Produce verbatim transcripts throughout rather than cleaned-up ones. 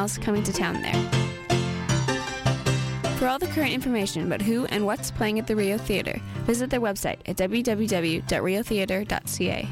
else coming to town there. For all the current information about who and what's playing at the Rio Theatre, visit their website at w w w dot rio theatre dot c a.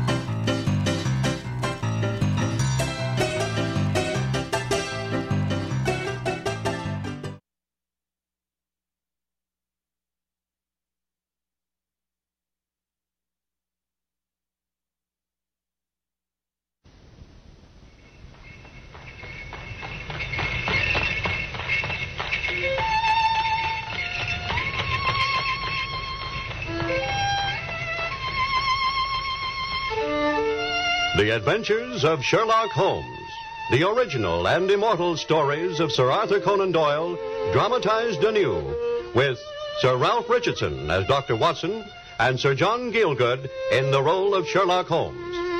The Adventures of Sherlock Holmes, the original and immortal stories of Sir Arthur Conan Doyle, dramatized anew, with Sir Ralph Richardson as Doctor Watson and Sir John Gielgud in the role of Sherlock Holmes.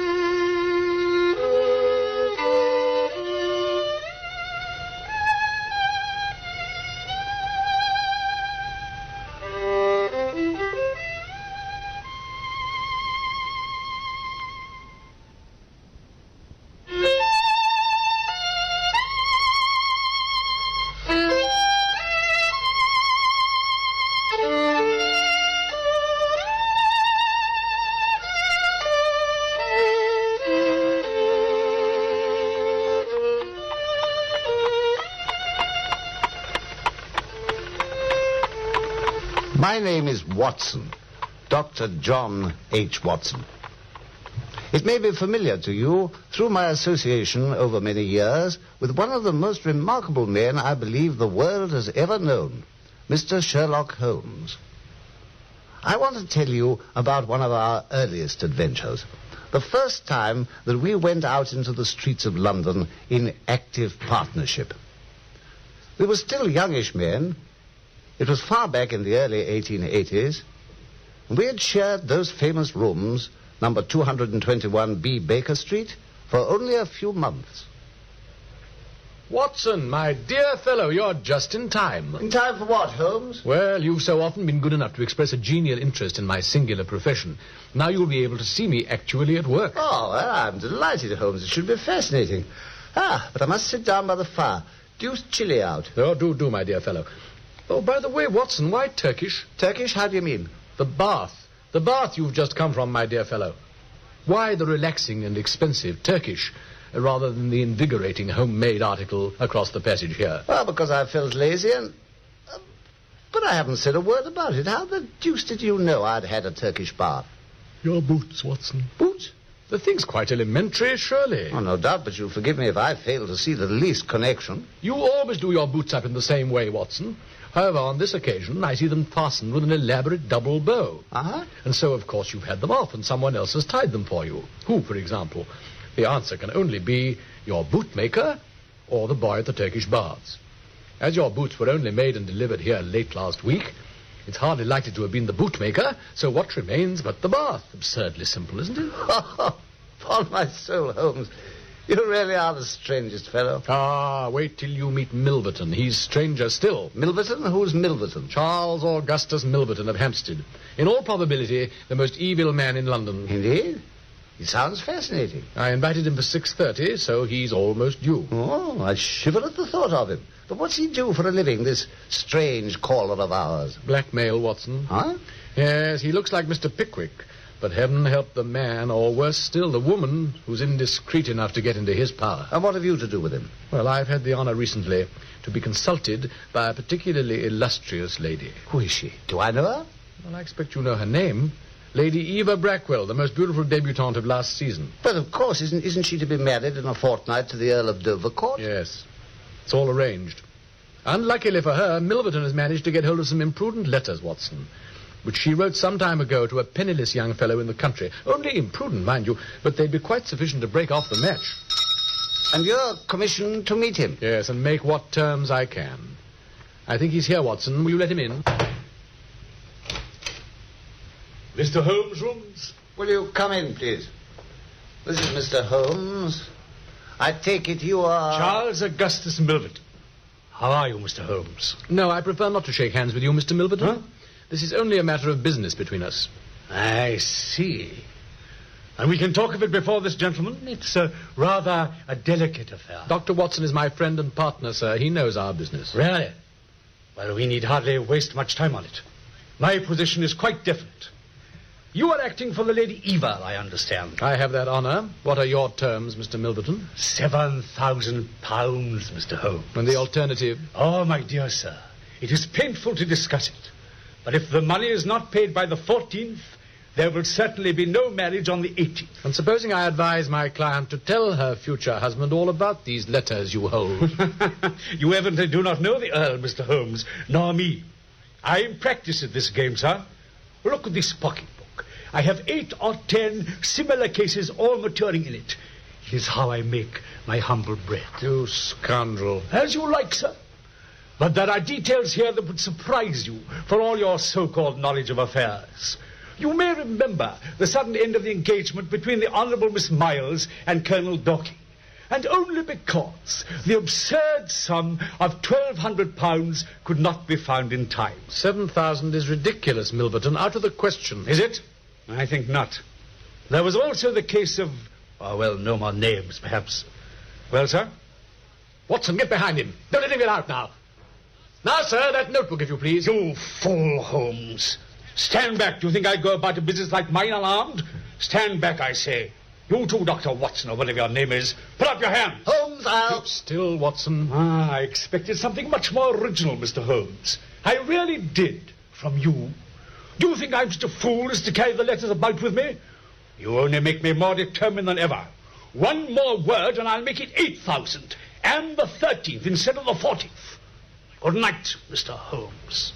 My name is Watson, Doctor John H. Watson. It may be familiar to you through my association over many years with one of the most remarkable men I believe the world has ever known, Mister Sherlock Holmes. I want to tell you about one of our earliest adventures, the first time that we went out into the streets of London in active partnership. We were still youngish men. It was far back in the early eighteen eighties, and we had shared those famous rooms, number two twenty-one B Baker Street, for only a few months. Watson, my dear fellow, you're just in time. In time for what, Holmes? Well, you've so often been good enough to express a genial interest in my singular profession. Now you'll be able to see me actually at work. Oh, well, I'm delighted, Holmes. It should be fascinating. Ah, but I must sit down by the fire. Deuced chilly out. Oh, do, do, my dear fellow. Oh, by the way, Watson, why Turkish? Turkish? How do you mean? The bath. The bath you've just come from, my dear fellow. Why the relaxing and expensive Turkish, rather than the invigorating homemade article across the passage here? Well, because I felt lazy and... Uh, but I haven't said a word about it. How the deuce did you know I'd had a Turkish bath? Your boots, Watson. Boots? The thing's quite elementary, surely. Oh, no doubt, but you'll forgive me if I fail to see the least connection. You always do your boots up in the same way, Watson. However, on this occasion, I see them fastened with an elaborate double bow. Uh-huh. And so, of course, you've had them off and someone else has tied them for you. Who, for example? The answer can only be your bootmaker or the boy at the Turkish baths. As your boots were only made and delivered here late last week, it's hardly likely to have been the bootmaker, so what remains but the bath? Absurdly simple, isn't it? Upon my soul, Holmes, you really are the strangest fellow. Ah, wait till you meet Milverton. He's stranger still. Milverton? Who's Milverton? Charles Augustus Milverton of Hampstead. In all probability, the most evil man in London. Indeed? He sounds fascinating. I invited him for six thirty, so he's almost due. Oh, I shiver at the thought of him. But what's he do for a living, this strange caller of ours? Blackmail, Watson. Huh? Yes, he looks like Mister Pickwick. But heaven help the man, or worse still, the woman who's indiscreet enough to get into his power. And what have you to do with him? Well, I've had the honor recently to be consulted by a particularly illustrious lady. Who is she? Do I know her? Well, I expect you know her name. Lady Eva Brackwell, the most beautiful debutante of last season. But, of course, isn't, isn't she to be married in a fortnight to the Earl of Dovercourt? Yes. It's all arranged. Unluckily for her, Milverton has managed to get hold of some imprudent letters, Watson, which she wrote some time ago to a penniless young fellow in the country. Only imprudent, mind you, but they'd be quite sufficient to break off the match. And you're commissioned to meet him? Yes, and make what terms I can. I think he's here, Watson. Will you let him in? Mister Holmes' rooms? Will you come in, please? This is Mister Holmes. I take it you are... Charles Augustus Milverton. How are you, Mister Holmes? No, I prefer not to shake hands with you, Mister Milverton. Huh? This is only a matter of business between us. I see. And we can talk of it before this gentleman. It's uh, rather a delicate affair. Doctor Watson is my friend and partner, sir. He knows our business. Really? Well, we need hardly waste much time on it. My position is quite definite. You are acting for the Lady Eva, I understand. I have that honor. What are your terms, Mister Milverton? Seven thousand pounds, Mister Holmes. And the alternative? Oh, my dear sir, it is painful to discuss it. But if the money is not paid by the fourteenth, there will certainly be no marriage on the eighteenth. And supposing I advise my client to tell her future husband all about these letters you hold? You evidently do not know the Earl, Mister Holmes, nor me. I am practiced at this game, sir. Look at this pocketbook. I have eight or ten similar cases all maturing in it. It is how I make my humble bread. You scoundrel. As you like, sir. But there are details here that would surprise you for all your so-called knowledge of affairs. You may remember the sudden end of the engagement between the Honourable Miss Miles and Colonel Dorking. And only because the absurd sum of twelve hundred pounds could not be found in time. Seven thousand is ridiculous, Milverton. Out of the question. Is it? I think not. There was also the case of... Oh, well, no more names, perhaps. Well, sir? Watson, get behind him. Don't let him get out now. Now, sir, that notebook, if you please. You fool, Holmes. Stand back. Do you think I go about a business like mine unarmed? Stand back, I say. You too, Doctor Watson, or whatever your name is. Put up your hand. Holmes, I'll... Keep still, Watson. Ah, I expected something much more original, Mister Holmes. I really did, from you. Do you think I'm such a fool as to carry the letters about with me? You only make me more determined than ever. One more word and I'll make it eight thousand. And the thirteenth instead of the fourteenth. Good night, Mister Holmes.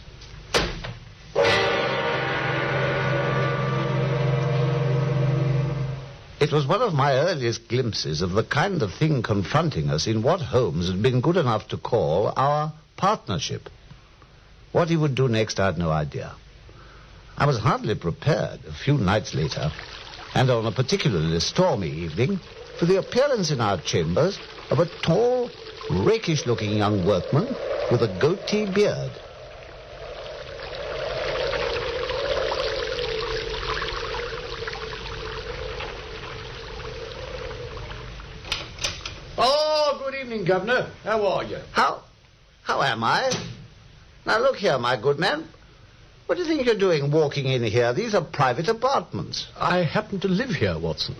It was one of my earliest glimpses of the kind of thing confronting us in what Holmes had been good enough to call our partnership. What he would do next, I had no idea. I was hardly prepared a few nights later, and on a particularly stormy evening, for the appearance in our chambers of a tall, rakish-looking young workman with a goatee beard. Oh, good evening, Governor. How are you? How? How am I? Now, look here, my good man. What do you think you're doing walking in here? These are private apartments. I happen to live here, Watson.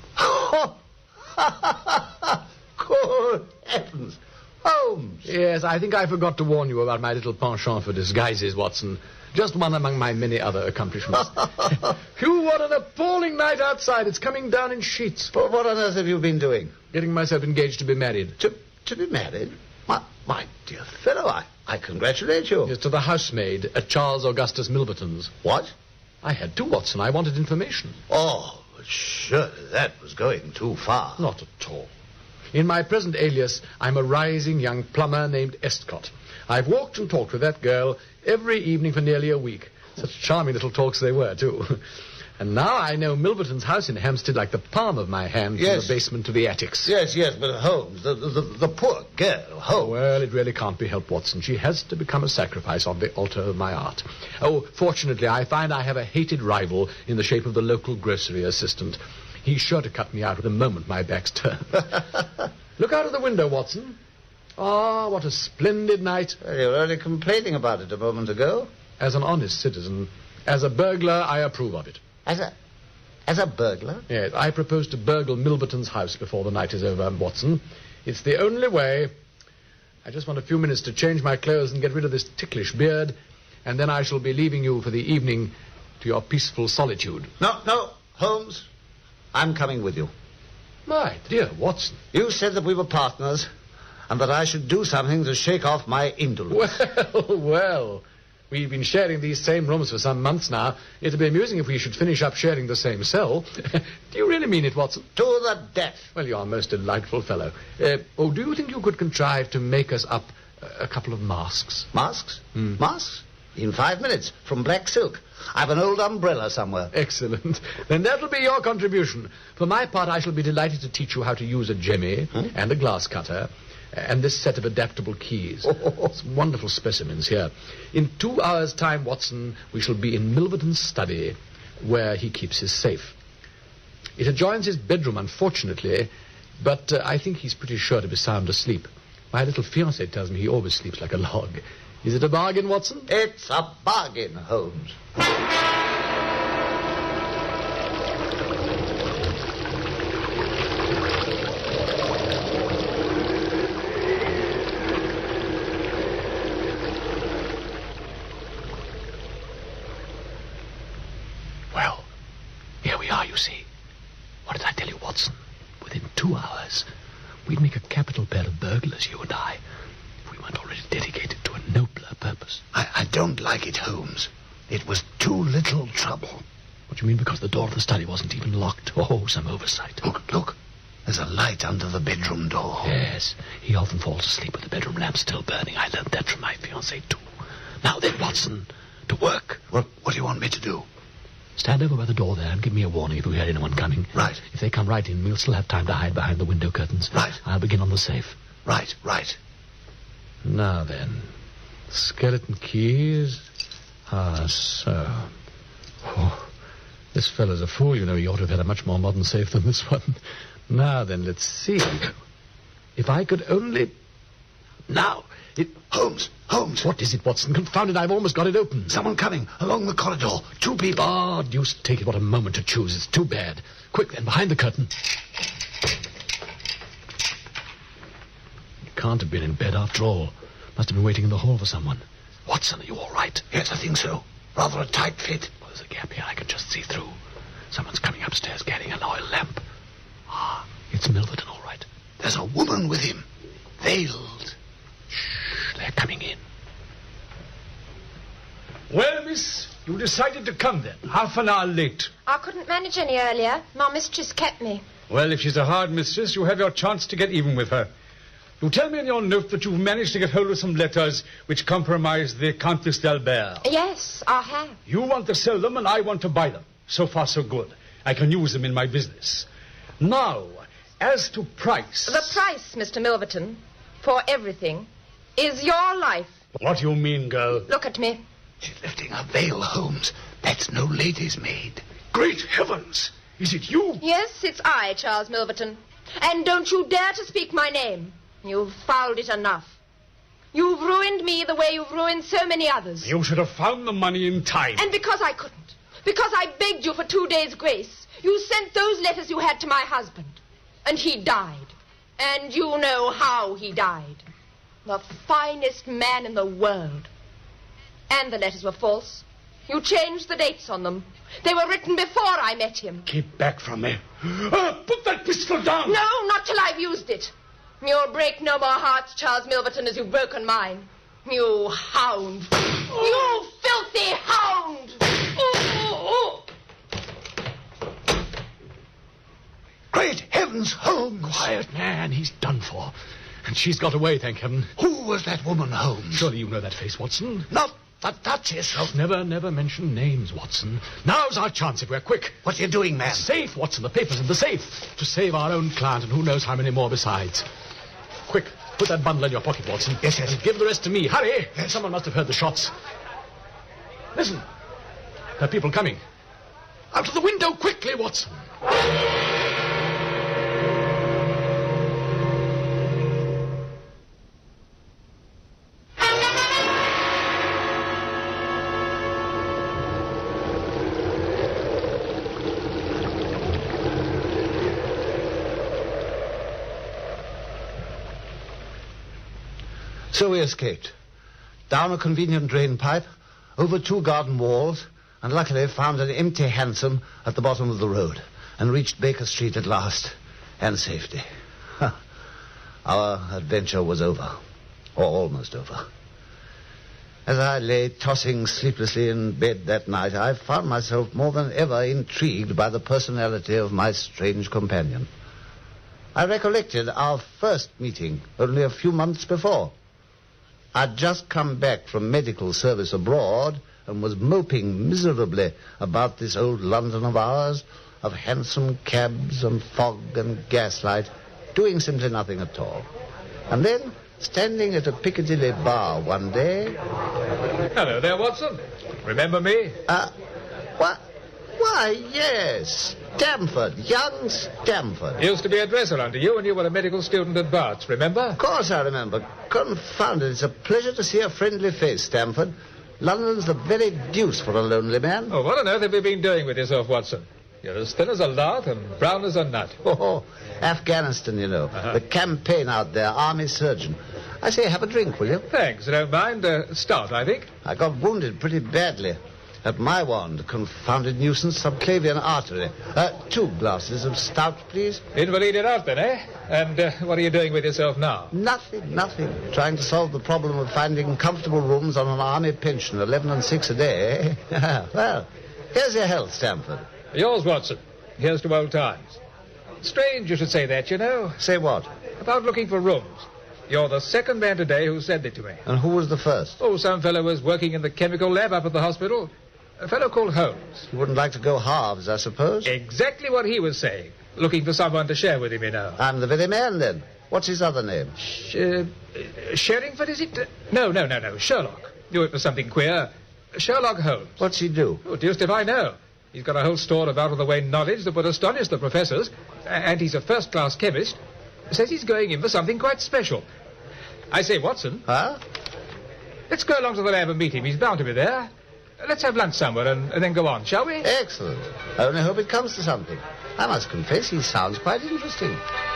Good heavens. Holmes. Yes, I think I forgot to warn you about my little penchant for disguises, Watson. Just one among my many other accomplishments. Phew, what an appalling night outside. It's coming down in sheets. But what on earth have you been doing? Getting myself engaged to be married. To, to be married? My, my dear fellow, I, I congratulate you. Yes, to the housemaid at Charles Augustus Milverton's. What? I had to, Watson. I wanted information. Oh, but surely that was going too far. Not at all. In my present alias, I'm a rising young plumber named Estcott. I've walked and talked with that girl every evening for nearly a week. Such charming little talks they were, too. And now I know Milverton's house in Hampstead like the palm of my hand, Yes. from the basement to the attics. Yes, yes, but Holmes, the, the, the poor girl, Holmes. Well, it really can't be helped, Watson. She has to become a sacrifice on the altar of my art. Oh, fortunately, I find I have a hated rival in the shape of the local grocery assistant. He's sure to cut me out the moment my back's turned. Look out of the window, Watson. Ah, what a splendid night. Well, you were only complaining about it a moment ago. As an honest citizen, as a burglar, I approve of it. As a... as a burglar? Yes, I propose to burgle Milverton's house before the night is over, Watson. It's the only way. I just want a few minutes to change my clothes and get rid of this ticklish beard, and then I shall be leaving you for the evening to your peaceful solitude. No, no, Holmes, I'm coming with you. My dear Watson. You said that we were partners, and that I should do something to shake off my indolence. Well, well. We've been sharing these same rooms for some months now. It'd be amusing if we should finish up sharing the same cell. Do you really mean it, Watson? To the death. Well, you're a most delightful fellow. Uh, oh, do you think you could contrive to make us up a couple of masks? Masks? Mm. Masks? In five minutes, from black silk. I've an old umbrella somewhere. Excellent. Then that'll be your contribution. For my part, I shall be delighted to teach you how to use a jemmy Hmm? and a glass cutter and this set of adaptable keys. Some wonderful specimens here. In two hours' time, Watson, we shall be in Milverton's study, where he keeps his safe. It adjoins his bedroom, unfortunately, but uh, I think he's pretty sure to be sound asleep. My little fiancé tells me he always sleeps like a log. Is it a bargain, Watson? It's a bargain, Holmes. Well, here we are, you see. What did I tell you, Watson? Within two hours, we'd make a capital pair of burglars, you and I, if we weren't already dedicated to a nobler purpose. I, I don't like it, Holmes. It was too little trouble. What do you mean, because the door of the study wasn't even locked? Oh, some oversight. Look, look. There's a light under the bedroom door. Yes, he often falls asleep with the bedroom lamp still burning. I learned that from my fiancée, too. Now then, Watson, to work. What, what do you want me to do? Stand over by the door there and give me a warning if you hear anyone coming. Right. If they come right in, we'll still have time to hide behind the window curtains. Right. I'll begin on the safe. Right, right. Now then, skeleton keys. Ah, so. Oh, this fellow's a fool, you know. He ought to have had a much more modern safe than this one. Now then, let's see. If I could only... Now, it... Holmes, Holmes. What is it, Watson? Confound it, I've almost got it open. Someone coming along the corridor. Two people. Oh, deuce take it, what a moment to choose. It's too bad. Quick, then, behind the curtain. He can't have been in bed after all. Must have been waiting in the hall for someone. Watson, are you all right? Yes, I think so. Rather a tight fit. Well, there's a gap here I can just see through. Someone's coming upstairs carrying an oil lamp. Ah, it's Milverton, all right. There's a woman with him. Veiled. Shh, they're coming in. Well, miss, you decided to come then, half an hour late. I couldn't manage any earlier. My mistress kept me. Well, if she's a hard mistress, you have your chance to get even with her. You tell me in your note that you've managed to get hold of some letters which compromise the Countess d'Albert. Yes, I have. You want to sell them and I want to buy them. So far, so good. I can use them in my business. Now, as to price... The price, Mister Milverton, for everything, is your life. What do you mean, girl? Look at me. She's lifting her veil, Holmes. That's no lady's maid. Great heavens! Is it you? Yes, it's I, Charles Milverton. And don't you dare to speak my name. You've fouled it enough. You've ruined me the way you've ruined so many others. You should have found the money in time. And because I couldn't, because I begged you for two days' grace, you sent those letters you had to my husband. And he died. And you know how he died. The finest man in the world. And the letters were false. You changed the dates on them. They were written before I met him. Keep back from me. Uh, put that pistol down. No, not till I've used it. You'll break no more hearts, Charles Milverton, as you've broken mine. You hound. You filthy hound. Great heavens, Holmes. Quiet, man. He's done for. And she's got away, thank heaven. Who was that woman, Holmes? Surely you know that face, Watson. Not the Duchess of... Never, never mention names, Watson. Now's our chance if we're quick. What are you doing, man? Safe, Watson. The papers in the safe. To save our own client and who knows how many more besides. Quick, put that bundle in your pocket, Watson. Yes, yes. And give the rest to me. Hurry. Yes. Someone must have heard the shots. Listen. There are people coming. Out of the window, quickly, Watson. So we escaped. Down a convenient drain pipe, over two garden walls, and luckily found an empty hansom at the bottom of the road, and reached Baker Street at last, and safety. Huh. Our adventure was over, or almost over. As I lay tossing sleeplessly in bed that night, I found myself more than ever intrigued by the personality of my strange companion. I recollected our first meeting only a few months before. I'd just come back from medical service abroad and was moping miserably about this old London of ours, of hansom cabs and fog and gaslight, doing simply nothing at all. And then, standing at a Piccadilly bar one day... Hello there, Watson. Remember me? Uh, what? Why, yes. Stamford, young Stamford. Used to be a dresser under you when you were a medical student at Barts, remember? Of course I remember. Confound it, it's a pleasure to see a friendly face, Stamford. London's the very deuce for a lonely man. Oh, what on earth have you been doing with yourself, Watson? You're as thin as a lath and brown as a nut. Oh, Afghanistan, you know. Uh-huh. The campaign out there, army surgeon. I say, have a drink, will you? Thanks, I don't mind. Uh, stout, I think. I got wounded pretty badly. At my wand, confounded nuisance, subclavian artery. Uh, two glasses of stout, please. Invalided out then, eh? And uh, what are you doing with yourself now? Nothing, nothing. Trying to solve the problem of finding comfortable rooms on an army pension, eleven and six a day. Well, here's your health, Stamford. Yours, Watson. Here's to old times. Strange you should say that, you know. Say what? About looking for rooms. You're the second man today who said it to me. And who was the first? Oh, some fellow was working in the chemical lab up at the hospital. A fellow called Holmes. You wouldn't like to go halves, I suppose? Exactly what he was saying. Looking for someone to share with him, you know. I'm the very man, then. What's his other name? Sh- uh, Sherringford, is it? Uh, no, no, no, no. Sherlock. Knew it was something queer. Sherlock Holmes. What's he do? Oh, deuced if I know. He's got a whole store of out-of-the-way knowledge that would astonish the professors. And he's a first-class chemist. Says he's going in for something quite special. I say, Watson. Huh? Let's go along to the lab and meet him. He's bound to be there. Let's have lunch somewhere and, and then go on, shall we? Excellent. I only hope it comes to something. I must confess he sounds quite interesting.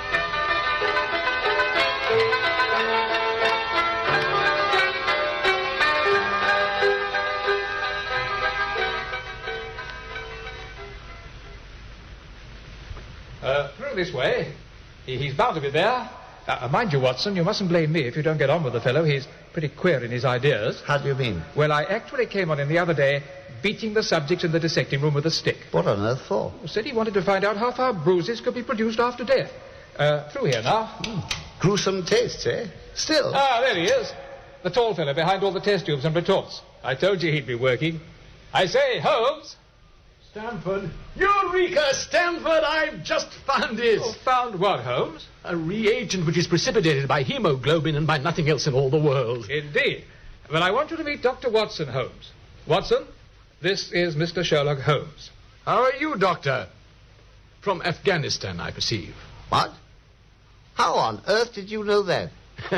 Uh, through this way. He, he's bound to be there. Uh, mind you, Watson, you mustn't blame me if you don't get on with the fellow. He's pretty queer in his ideas. How do you mean? Well, I actually came on him the other day beating the subjects in the dissecting room with a stick. What on earth for? Said he wanted to find out how far bruises could be produced after death. Uh, through here now. Mm. Gruesome tastes, eh? Still. Ah, there he is. The tall fellow behind all the test tubes and retorts. I told you he'd be working. I say, Holmes. Stamford. Eureka, Stamford! I've just found it. Oh, found what, Holmes? A reagent which is precipitated by hemoglobin and by nothing else in all the world. Indeed. Well, I want you to meet Doctor Watson, Holmes. Watson, this is Mister Sherlock Holmes. How are you, Doctor? From Afghanistan, I perceive. What? How on earth did you know that?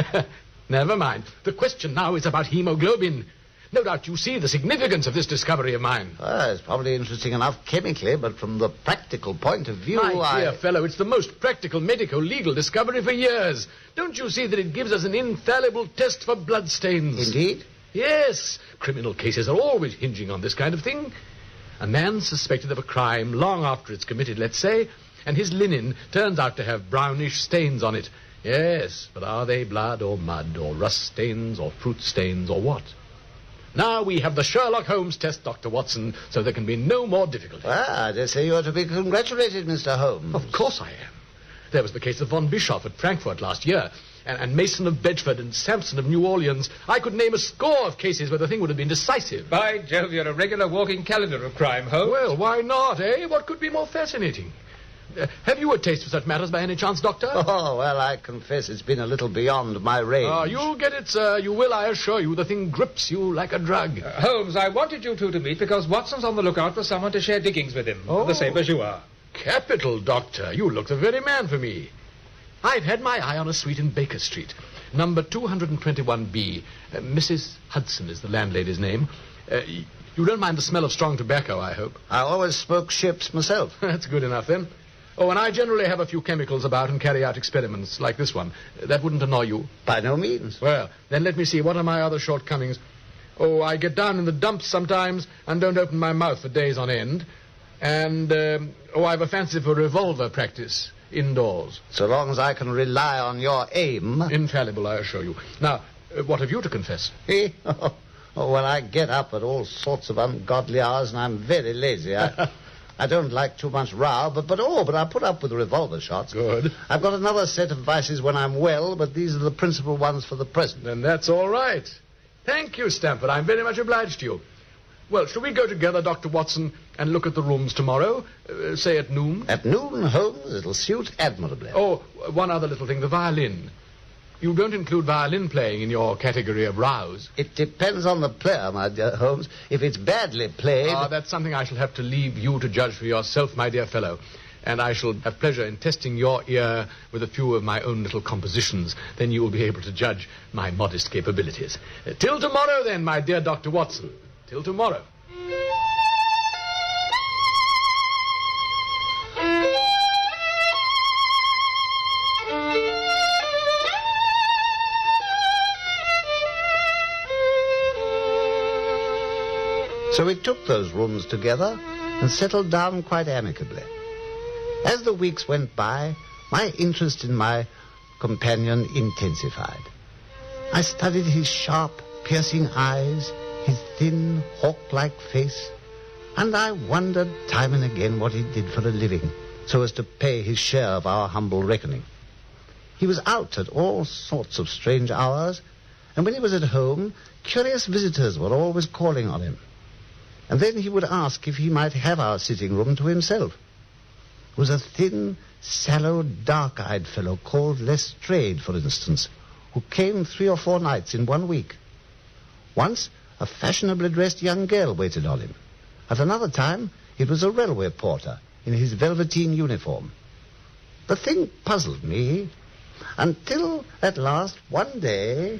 Never mind. The question now is about hemoglobin. No doubt you see the significance of this discovery of mine. Well, it's probably interesting enough chemically, but from the practical point of view, My I... dear fellow, it's the most practical medico-legal discovery for years. Don't you see that it gives us an infallible test for bloodstains? Indeed? Yes. Criminal cases are always hinging on this kind of thing. A man suspected of a crime long after it's committed, let's say, and his linen turns out to have brownish stains on it. Yes, but are they blood or mud or rust stains or fruit stains or what? Now we have the Sherlock Holmes test, Doctor Watson, so there can be no more difficulty. Well, I dare say you are to be congratulated, Mister Holmes. Of course I am. There was the case of von Bischoff at Frankfurt last year, and, and Mason of Bedford and Sampson of New Orleans. I could name a score of cases where the thing would have been decisive. By Jove, you're a regular walking calendar of crime, Holmes. Well, why not, eh? What could be more fascinating? Uh, have you a taste for such matters by any chance, Doctor? Oh, well, I confess it's been a little beyond my range. Ah, you'll get it, sir. You will, I assure you. The thing grips you like a drug. Uh, Holmes, I wanted you two to meet because Watson's on the lookout for someone to share diggings with him. Oh. The same as you are. Capital, Doctor. You look the very man for me. I've had my eye on a suite in Baker Street, number two twenty-one B. Uh, Missus Hudson is the landlady's name. Uh, y- you don't mind the smell of strong tobacco, I hope. I always smoke ships myself. That's good enough, then. Oh, and I generally have a few chemicals about and carry out experiments like this one. Uh, that wouldn't annoy you. By no means. Well, then let me see. What are my other shortcomings? Oh, I get down in the dumps sometimes and don't open my mouth for days on end. And, um, oh, I have a fancy for revolver practice indoors. So long as I can rely on your aim. Infallible, I assure you. Now, uh, what have you to confess? Eh? Oh, well, I get up at all sorts of ungodly hours and I'm very lazy. I, I don't like too much row, but, but, oh, but I put up with revolver shots. Good. I've got another set of vices when I'm well, but these are the principal ones for the present. Then that's all right. Thank you, Stamford. I'm very much obliged to you. Well, shall we go together, Doctor Watson, and look at the rooms tomorrow, uh, say at noon? At noon, Holmes, it'll suit admirably. Oh, one other little thing, the violin. You don't include violin playing in your category of rows. It depends on the player, my dear Holmes. If it's badly played... Ah, that's something I shall have to leave you to judge for yourself, my dear fellow. And I shall have pleasure in testing your ear with a few of my own little compositions. Then you will be able to judge my modest capabilities. Uh, till tomorrow, then, my dear Doctor Watson. Till tomorrow. So we took those rooms together and settled down quite amicably. As the weeks went by, my interest in my companion intensified. I studied his sharp, piercing eyes, his thin, hawk-like face, and I wondered time and again what he did for a living, so as to pay his share of our humble reckoning. He was out at all sorts of strange hours, and when he was at home, curious visitors were always calling on him. And then he would ask if he might have our sitting room to himself. It was a thin, sallow, dark-eyed fellow called Lestrade, for instance, who came three or four nights in one week. Once, a fashionably dressed young girl waited on him. At another time, it was a railway porter in his velveteen uniform. The thing puzzled me until, at last, one day...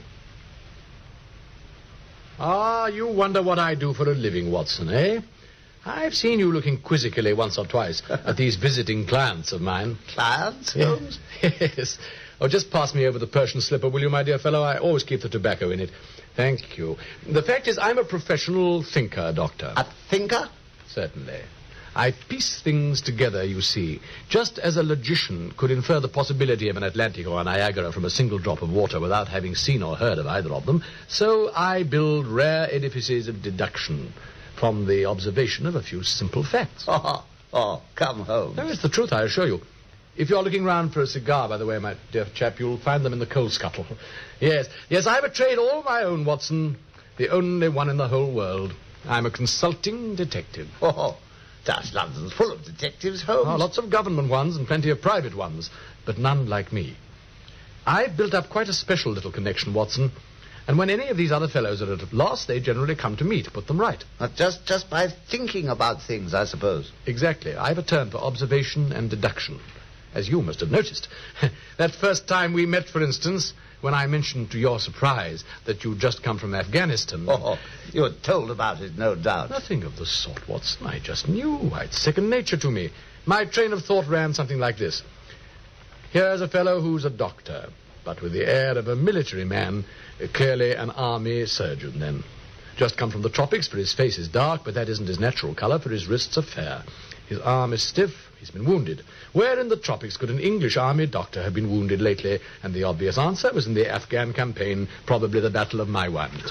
Ah, you wonder what I do for a living, Watson, eh? I've seen you looking quizzically once or twice at these visiting clients of mine. Clients, Holmes? Yes. Oh, just pass me over the Persian slipper, will you, my dear fellow? I always keep the tobacco in it. Thank you. The fact is, I'm a professional thinker, Doctor. A thinker? Certainly. I piece things together, you see. Just as a logician could infer the possibility of an Atlantic or a Niagara from a single drop of water without having seen or heard of either of them, so I build rare edifices of deduction from the observation of a few simple facts. Oh, oh, come home. No, it's the truth, I assure you. If you're looking round for a cigar, by the way, my dear chap, you'll find them in the coal scuttle. Yes, yes, I've a trade all my own, Watson. The only one in the whole world. I'm a consulting detective. Oh, gosh, London's full of detectives, Holmes. Oh, lots of government ones and plenty of private ones, but none like me. I've built up quite a special little connection, Watson. And when any of these other fellows are at a loss, they generally come to me to put them right. Not just, just by thinking about things, I suppose. Exactly. I've a turn for observation and deduction, as you must have noticed. That first time we met, for instance, when I mentioned to your surprise that you'd just come from Afghanistan. Oh, you were told about it, no doubt. Nothing of the sort, Watson. I just knew. It's second nature to me. My train of thought ran something like this. Here's a fellow who's a doctor, but with the air of a military man, clearly an army surgeon, then. Just come from the tropics, for his face is dark, but that isn't his natural color, for his wrists are fair. His arm is stiff, he's been wounded. Where in the tropics could an English army doctor have been wounded lately? And the obvious answer was in the Afghan campaign, probably the Battle of Maiwand.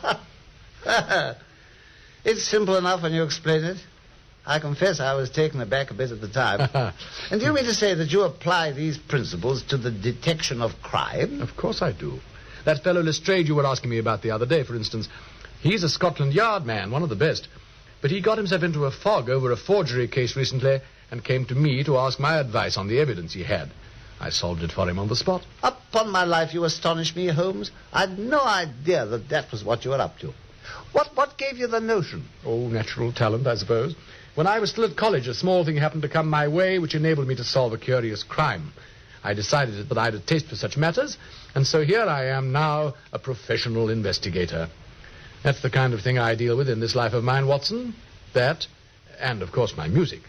It's simple enough when you explain it. I confess I was taken aback a bit at the time. And do you mean to say that you apply these principles to the detection of crime? Of course I do. That fellow Lestrade you were asking me about the other day, for instance, he's a Scotland Yard man, one of the best. But he got himself into a fog over a forgery case recently and came to me to ask my advice on the evidence he had. I solved it for him on the spot. Upon my life, you astonish me, Holmes. I'd no idea that that was what you were up to. What, what gave you the notion? Oh, natural talent, I suppose. When I was still at college, a small thing happened to come my way which enabled me to solve a curious crime. I decided that I'd a taste for such matters, and so here I am now, a professional investigator. That's the kind of thing I deal with in this life of mine, Watson. That, and of course my music.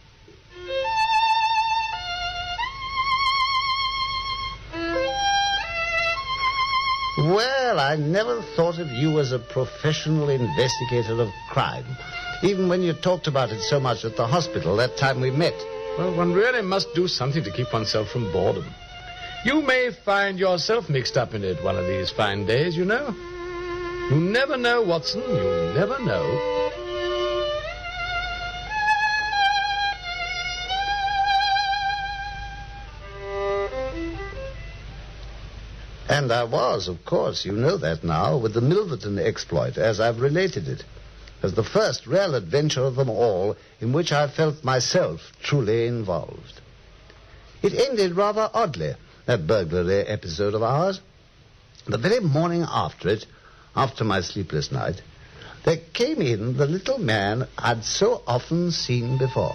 Well, I never thought of you as a professional investigator of crime, even when you talked about it so much at the hospital that time we met. Well, one really must do something to keep oneself from boredom. You may find yourself mixed up in it one of these fine days, you know. You never know, Watson, you never know. And I was, of course, you know that now, with the Milverton exploit, as I've related it, as the first real adventure of them all in which I felt myself truly involved. It ended rather oddly, that burglary episode of ours. The very morning after it, after my sleepless night, there came in the little man I'd so often seen before.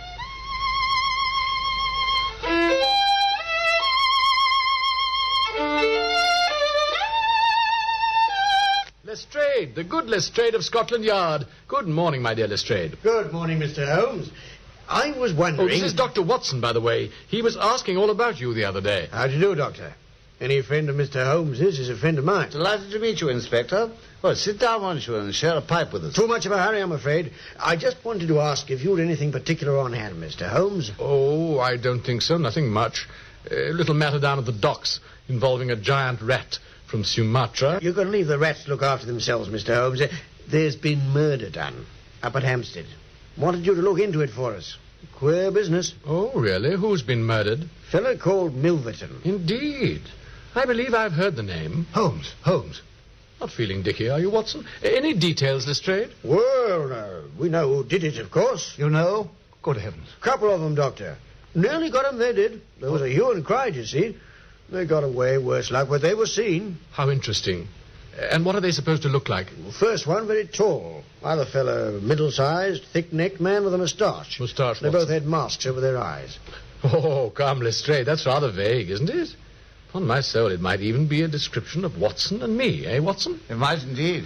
Lestrade, the good Lestrade of Scotland Yard. Good morning, my dear Lestrade. Good morning, Mister Holmes. I was wondering... Oh, this is Doctor Watson, by the way. He was asking all about you the other day. How do you do, Doctor? Any friend of Mister Holmes's is a friend of mine. Delighted to meet you, Inspector. Well, sit down, won't you, and share a pipe with us. Too much of a hurry, I'm afraid. I just wanted to ask if you had anything particular on hand, Mister Holmes. Oh, I don't think so. Nothing much. A little matter down at the docks involving a giant rat from Sumatra. You can leave the rats to look after themselves, Mister Holmes. There's been murder done up at Hampstead. Wanted you to look into it for us. Queer business. Oh, really? Who's been murdered? Fellow called Milverton. Indeed. I believe I've heard the name. Holmes, Holmes. Not feeling dicky, are you, Watson? Any details, Lestrade? Well, uh, we know who did it, of course. You know? Good heavens. Couple of them, Doctor. Nearly got them, they did. There was a hue and cry, you see. They got away, worse luck, but they were seen. How interesting. And what are they supposed to look like? First one, very tall. Other fellow, middle-sized, thick-necked man with a moustache. Moustache, They Watson. both had masks over their eyes. Oh, come, Lestrade. That's rather vague, isn't it? On my soul, it might even be a description of Watson and me, eh, Watson? It might indeed.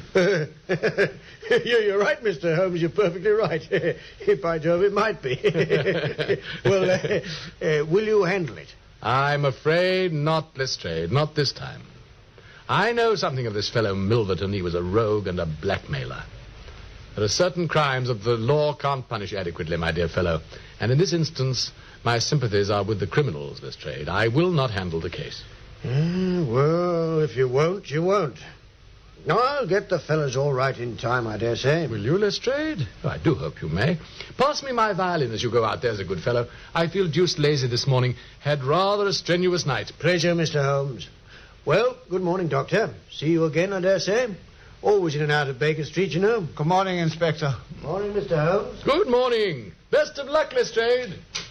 You're right, Mister Holmes. You're perfectly right. If I Jove, it might be. Well, uh, uh, will you handle it? I'm afraid not, Lestrade. Not this time. I know something of this fellow Milverton. He was a rogue and a blackmailer. There are certain crimes that the law can't punish adequately, my dear fellow. And in this instance, my sympathies are with the criminals, Lestrade. I will not handle the case. Mm, well, if you won't, you won't. I'll get the fellas all right in time, I dare say. Will you, Lestrade? Oh, I do hope you may. Pass me my violin as you go out, there's a good fellow. I feel deuced lazy this morning. Had rather a strenuous night. Pleasure, Mister Holmes. Well, good morning, Doctor. See you again, I dare say. Always in and out of Baker Street, you know. Good morning, Inspector. Morning, Mister Holmes. Good morning. Best of luck, Lestrade.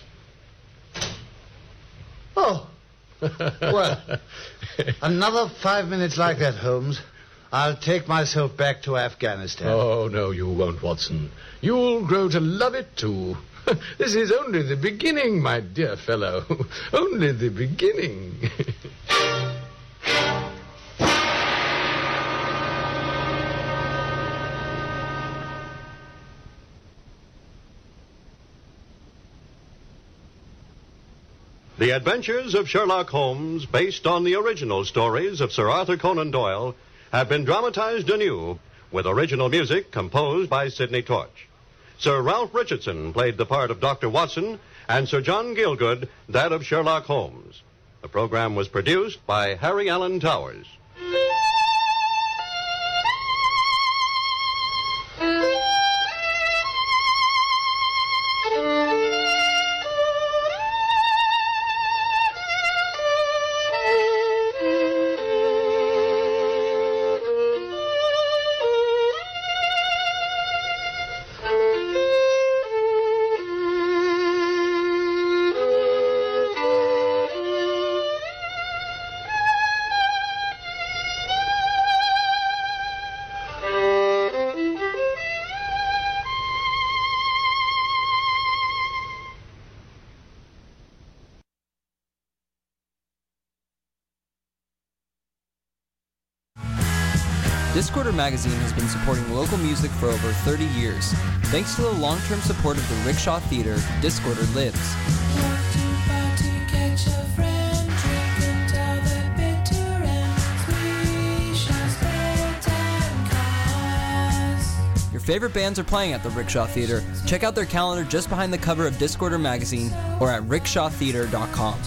Oh. Well, another five minutes like that, Holmes. I'll take myself back to Afghanistan. Oh, no, you won't, Watson. You'll grow to love it, too. This is only the beginning, my dear fellow. Only the beginning. The Adventures of Sherlock Holmes, based on the original stories of Sir Arthur Conan Doyle, have been dramatized anew with original music composed by Sidney Torch. Sir Ralph Richardson played the part of Doctor Watson, and Sir John Gielgud that of Sherlock Holmes. The program was produced by Harry Allen Towers. Discorder Magazine has been supporting local music for over thirty years. Thanks to the long-term support of the Rickshaw Theater, Discorder lives. Your favorite bands are playing at the Rickshaw Theater. Check out their calendar just behind the cover of Discorder Magazine or at rickshaw theater dot com.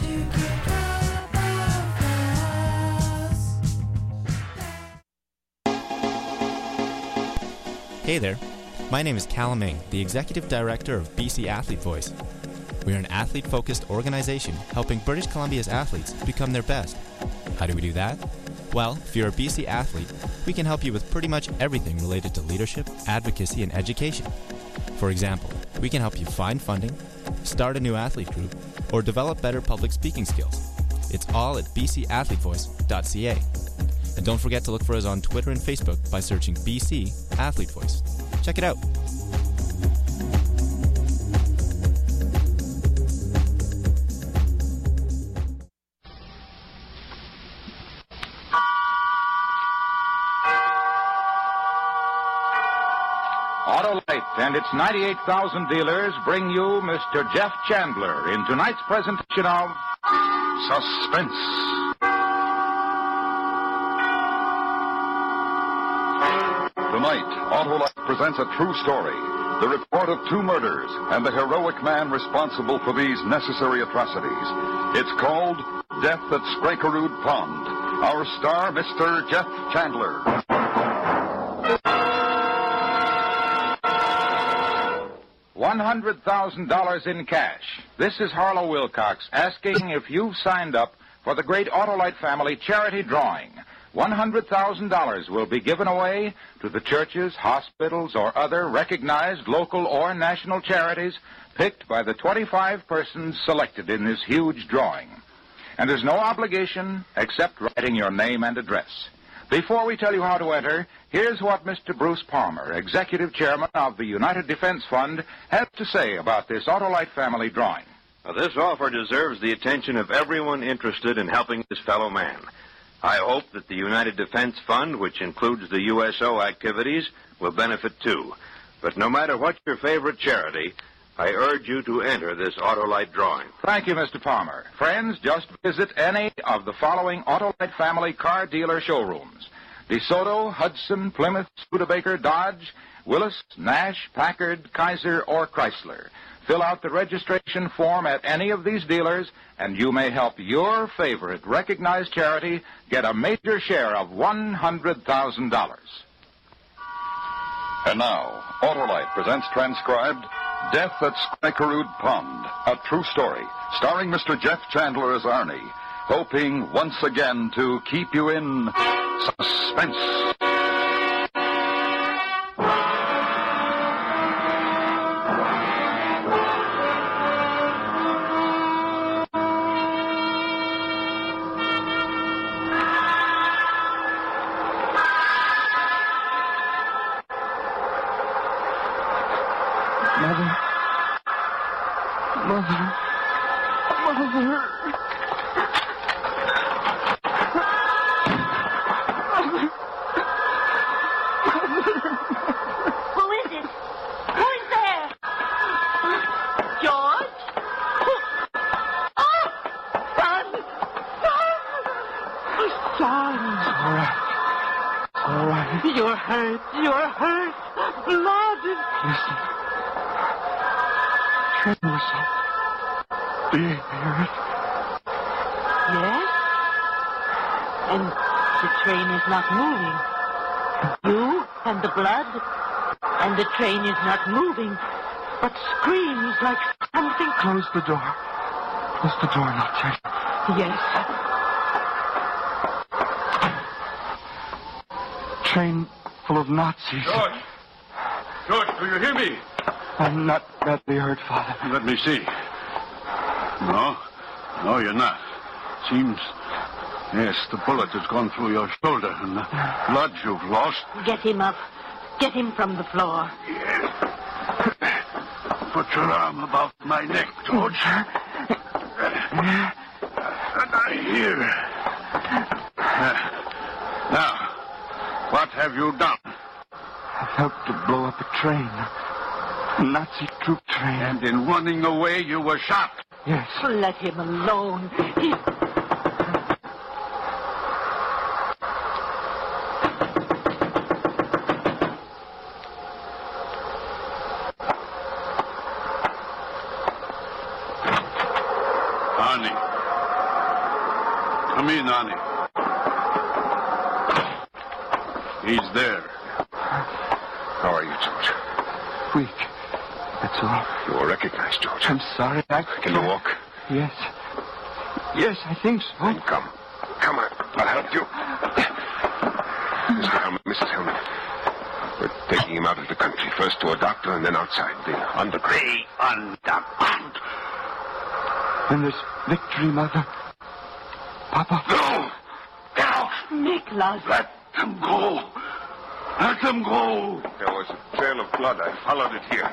Hey there, my name is Callum Ming, the Executive Director of B C Athlete Voice. We're an athlete-focused organization helping British Columbia's athletes become their best. How do we do that? Well, if you're a B C athlete, we can help you with pretty much everything related to leadership, advocacy, and education. For example, we can help you find funding, start a new athlete group, or develop better public speaking skills. It's all at b c athlete voice dot c a. And don't forget to look for us on Twitter and Facebook by searching B C Athlete Voice. Check it out. Autolite and its ninety-eight thousand dealers bring you Mister Jeff Chandler in tonight's presentation of Suspense. Tonight, Autolite presents a true story, the report of two murders and the heroic man responsible for these necessary atrocities. It's called Death at Scrakerood Pond. Our star, Mister Jeff Chandler. one hundred thousand dollars in cash. This is Harlow Wilcox asking if you've signed up for the great Autolite family charity drawing. one hundred thousand dollars will be given away to the churches, hospitals, or other recognized local or national charities picked by the twenty-five persons selected in this huge drawing. And there's no obligation except writing your name and address. Before we tell you how to enter, here's what Mister Bruce Palmer, Executive Chairman of the United Defense Fund, has to say about this Autolite family drawing. Now, this offer deserves the attention of everyone interested in helping his fellow man. I hope that the United Defense Fund, which includes the U S O activities, will benefit too. But no matter what your favorite charity, I urge you to enter this Autolite drawing. Thank you, Mister Palmer. Friends, just visit any of the following Autolite family car dealer showrooms: DeSoto, Hudson, Plymouth, Studebaker, Dodge, Willis, Nash, Packard, Kaiser, or Chrysler. Fill out the registration form at any of these dealers, and you may help your favorite recognized charity get a major share of one hundred thousand dollars. And now, Autolite presents transcribed Death at Scrakerood Pond, a true story, starring Mister Jeff Chandler as Arnie, hoping once again to keep you in suspense. Mother. Mother. Mother. Who is it? Who is there? George? Who? Oh! Son! Son! Son! All right. All right. You're hurt. You're hurt. Blood. Listen. Train whistle. Do you hear it? Yes? And the train is not moving. You and the blood, and the train is not moving, but screams like something... Close the door. Close the door now, Train. Yes. Train full of Nazis. George! George, do you hear me? I'm not badly hurt, Father. Let me see. No. No, you're not. Seems... Yes, the bullet has gone through your shoulder, and the blood you've lost. Get him up. Get him from the floor. Yes. Put your arm about my neck, George. And I hear. Now, what have you done? I've helped to blow up a train. A Nazi troop train. And in running away, you were shot. Yes. Let him alone. He... Arnie. Come in, Arnie. He's there. How are you, George? Weak. That's all. You were recognized, George. I'm sorry. I Can you walk? Yes. Yes, I think so. Then come. Come on. I'll help you. Mister Hellman, Missus Hellman. We're taking him out of the country. First to a doctor and then outside. The underground. The underground. Then there's victory, Mother. Papa. No! Get out! Miklas. Let them go. Let them go. There was a trail of blood. I followed it here.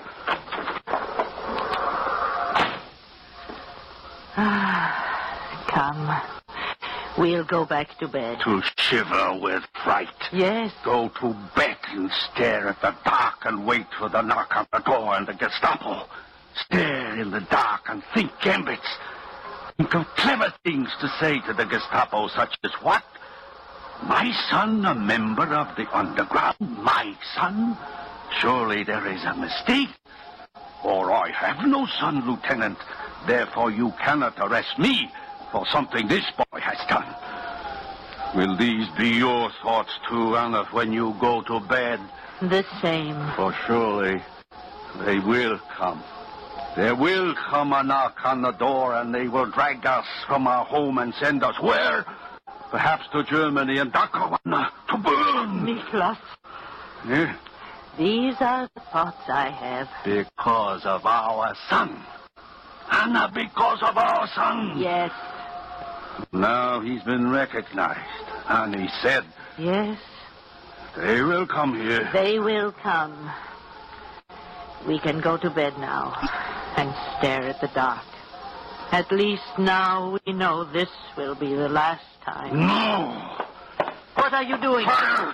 Ah, come. We'll go back to bed. To shiver with fright. Yes. Go to bed and stare at the dark and wait for the knock on the door and the Gestapo. Stare in the dark and think gambits. Think of clever things to say to the Gestapo, such as what? My son, a member of the underground? My son? Surely there is a mistake. For I have no son, Lieutenant. Therefore you cannot arrest me for something this boy has done. Will these be your thoughts, too, Anna, when you go to bed? The same. For surely they will come. There will come a knock on the door, and they will drag us from our home and send us where? Perhaps to Germany and Dachau to burn. Miklas. Yeah? These are the thoughts I have. Because of our son. Anna, because of our son. Yes. Now he's been recognized. And he said... Yes. They will come here. They will come. We can go to bed now and stare at the dark. At least now we know this will be the last time. No! What are you doing? Fire!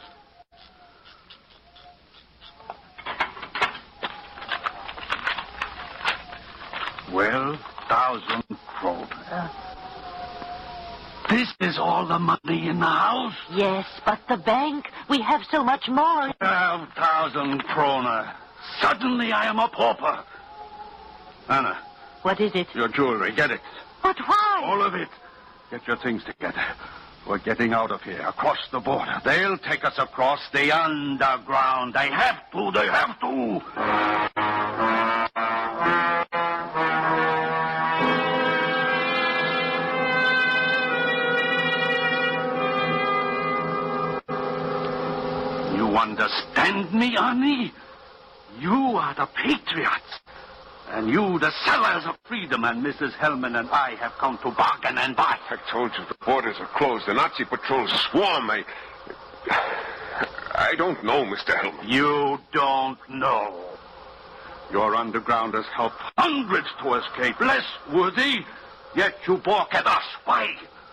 Well, thousand kroner. This is all the money in the house? Yes, but the bank, we have so much more. Twelve thousand kroner. Suddenly I am a pauper. Anna. What is it? Your jewelry. Get it. But why? All of it. Get your things together. We're getting out of here, across the border. They'll take us across the underground. They have to. They have to. You understand me, Annie? You are the patriots. And you, the sellers of freedom, and Missus Hellman and I have come to bargain and buy. I told you the borders are closed. The Nazi patrols swarm. I... I don't know, Mister Hellman. You don't know. Your underground has helped hundreds to escape, less worthy, yet you balk at us. Why?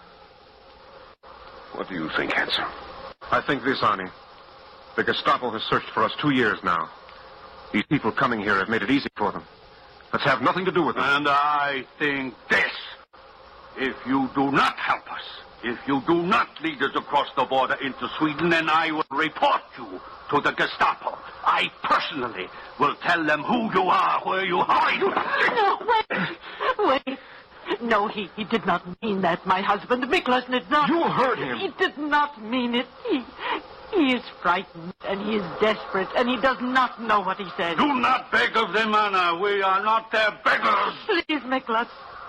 What do you think, Hanson? I think this, Arnie. The Gestapo has searched for us two years now. These people coming here have made it easy for them. Let's have nothing to do with them. And I think this. If you do not help us, if you do not lead us across the border into Sweden, then I will report you to the Gestapo. I personally will tell them who you are, where you hide. No, wait. Wait. No, he, he did not mean that, my husband. Miklas did not. You heard him. He did not mean it. He... He is frightened, and he is desperate, and he does not know what he said. Do not beg of them, Anna. We are not their beggars. Please, Miklas.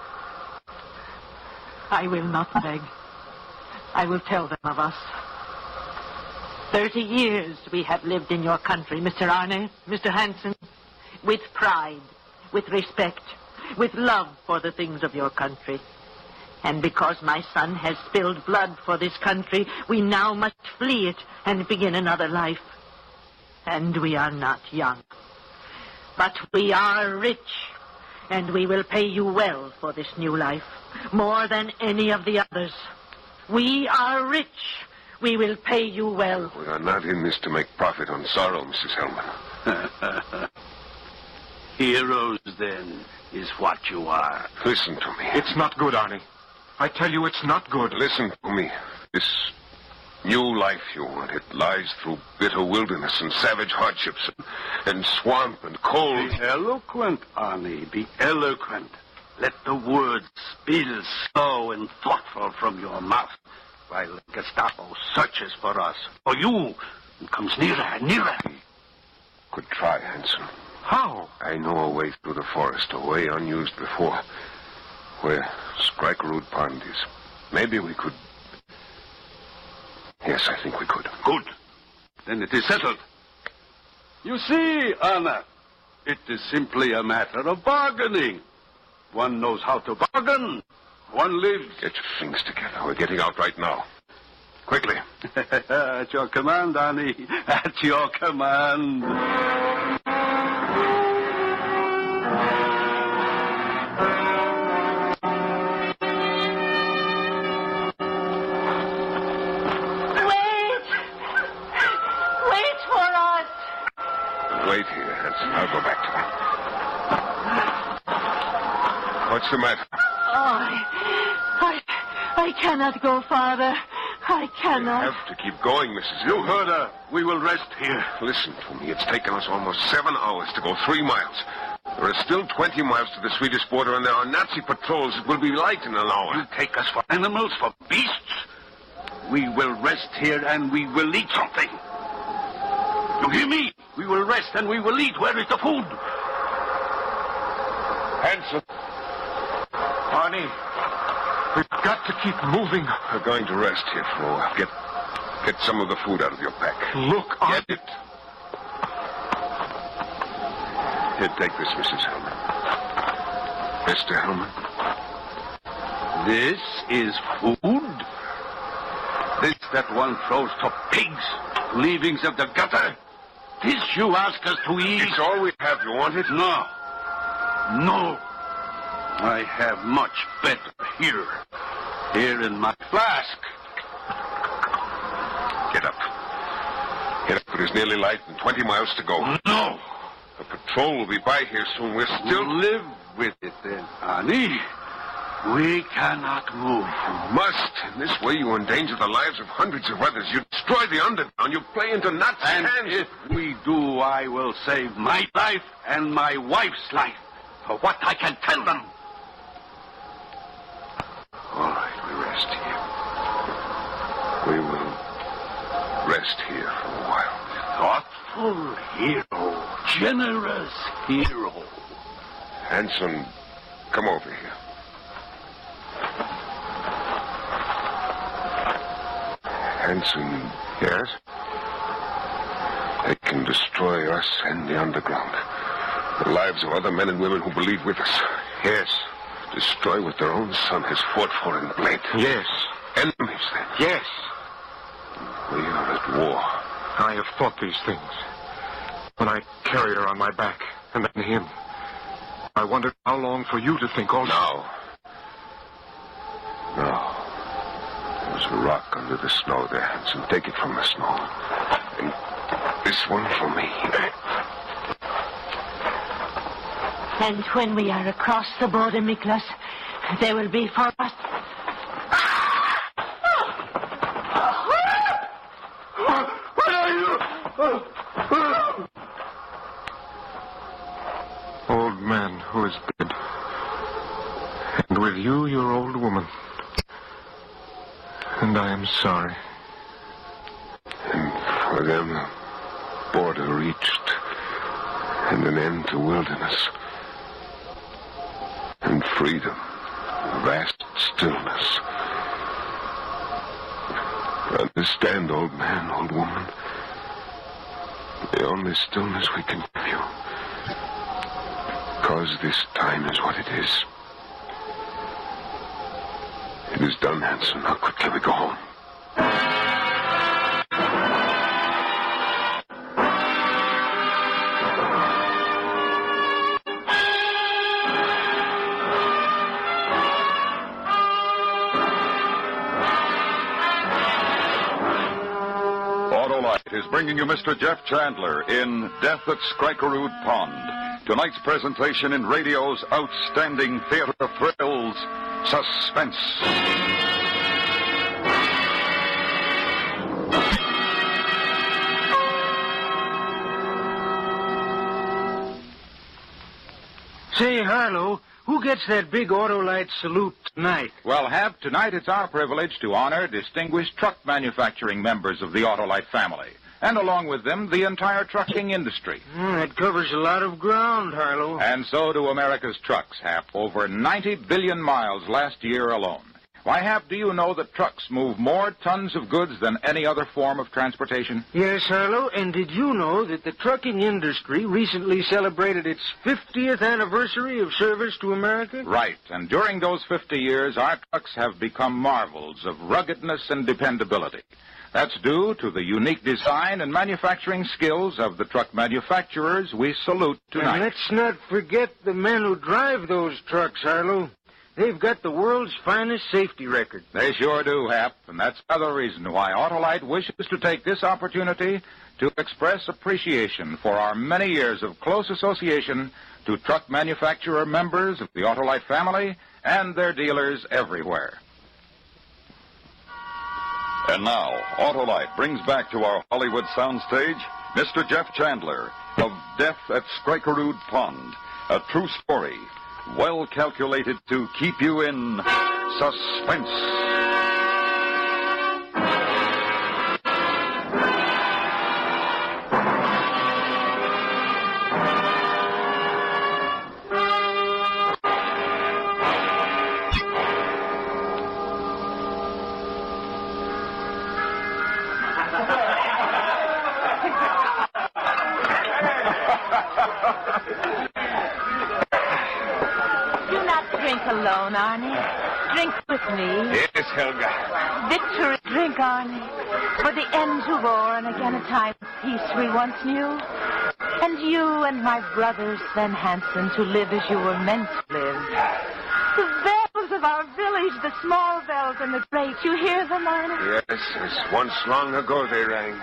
I will not beg. I will tell them of us. Thirty years we have lived in your country, Mister Arne, Mister Hansen, with pride, with respect, with love for the things of your country. And because my son has spilled blood for this country, we now must flee it and begin another life. And we are not young. But we are rich, and we will pay you well for this new life, more than any of the others. We are rich. We will pay you well. We are not in this to make profit on sorrow, Missus Hellman. Heroes, then, is what you are. Listen to me. It's not good, Arnie. I tell you, it's not good. Listen to me. This new life you want, it lies through bitter wilderness and savage hardships and, and swamp and cold. Be eloquent, Arnie. Be eloquent. Let the words spill slow and thoughtful from your mouth while the Gestapo searches for us, for you, and comes nearer and nearer. Could try, Hanson. How? I know a way through the forest, a way unused before, where Skrikerud Pond is. Maybe we could... Yes, I think we could. Good. Then it is settled. You see, Anna, it is simply a matter of bargaining. One knows how to bargain. One lives. Get your things together. We're getting out right now. Quickly. At your command, Arnie. At your command. Wait! Wait for us! Wait here, Hanson. I'll go back to them. What's the matter? Oh, I, I, I cannot go, Father. I cannot. You have to keep going, Missus Hill. You heard her. We will rest here. Listen to me. It's taken us almost seven hours to go three miles. There are still twenty miles to the Swedish border, and there are Nazi patrols. It will be light in an hour. You take us for animals, for beasts? We will rest here, and we will eat something. You hear me? We will rest, and we will eat. Where is the food? Hanson. Arnie, we've got to keep moving. We're going to rest here for a while. Get, get some of the food out of your pack. Look, Get it. Here, take this, Missus Hellman. Mister Hellman. This is food? This that one throws to pigs, leavings of the gutter? This you ask us to eat? It's all we have. You want it? No. No. I have much better here. Here in my flask. Get up. Get up. It is nearly light and twenty miles to go. No. The patrol will be by here soon. We're still... Live with it then, Arnie. We cannot move. You must. In this way, you endanger the lives of hundreds of others. You destroy the underground. You play into Nazi and hands. If we do, I will save my life and my wife's life. For what I can tell them. All right, we rest here. We will rest here for a while. Thoughtful hero. Generous hero. Hanson, come over here. Hanson. Yes? They can destroy us and the underground. The lives of other men and women who believe with us. Yes. Destroy what their own son has fought for in blood. Yes. Enemies, then. Yes. We are at war. I have thought these things. When I carried her on my back, and then him. I wondered how long for you to think also. Now. Now. There's a rock under the snow there, Hanson. Take it from the snow. And this one from me. And when we are across the border, Miklas, they will be for us. What are you? Old man who is dead. And with you, your old woman. And I am sorry. And for them, the border reached, and an end to wilderness. And freedom, vast stillness. Understand, old man, old woman. The only stillness we can give you. Because this time is what it is. It is done, Hanson. Now quickly we go home. Autolite is bringing you Mister Jeff Chandler in Death at Skrikerud Pond. Tonight's presentation in radio's outstanding theater of thrills, Suspense. Say, Harlow, who gets that big Autolite salute tonight? Well, Hap, tonight it's our privilege to honor distinguished truck manufacturing members of the Autolite family. And along with them, the entire trucking industry. Mm, that covers a lot of ground, Harlow. And so do America's trucks, Hap. Over ninety billion miles last year alone. Why, Hap, do you know that trucks move more tons of goods than any other form of transportation? Yes, Harlow, and did you know that the trucking industry recently celebrated its fiftieth anniversary of service to America? Right, and during those fifty years, our trucks have become marvels of ruggedness and dependability. That's due to the unique design and manufacturing skills of the truck manufacturers we salute tonight. And let's not forget the men who drive those trucks, Harlow. They've got the world's finest safety record. They sure do, Hap, and that's another reason why Autolite wishes to take this opportunity to express appreciation for our many years of close association to truck manufacturer members of the Autolite family and their dealers everywhere. And now, Autolite brings back to our Hollywood soundstage Mister Jeff Chandler of Death at Skrikerud Pond, a true story, well calculated to keep you in suspense. Alone, Arnie. Drink with me. Yes, Helga. Victory drink, Arnie. For the end to war and again a time of peace we once knew. And you and my brother, Sven Hansen, to live as you were meant to live. The bells of our village, the small bells and the great, you hear them, Arnie? Yes, yes. Once long ago they rang.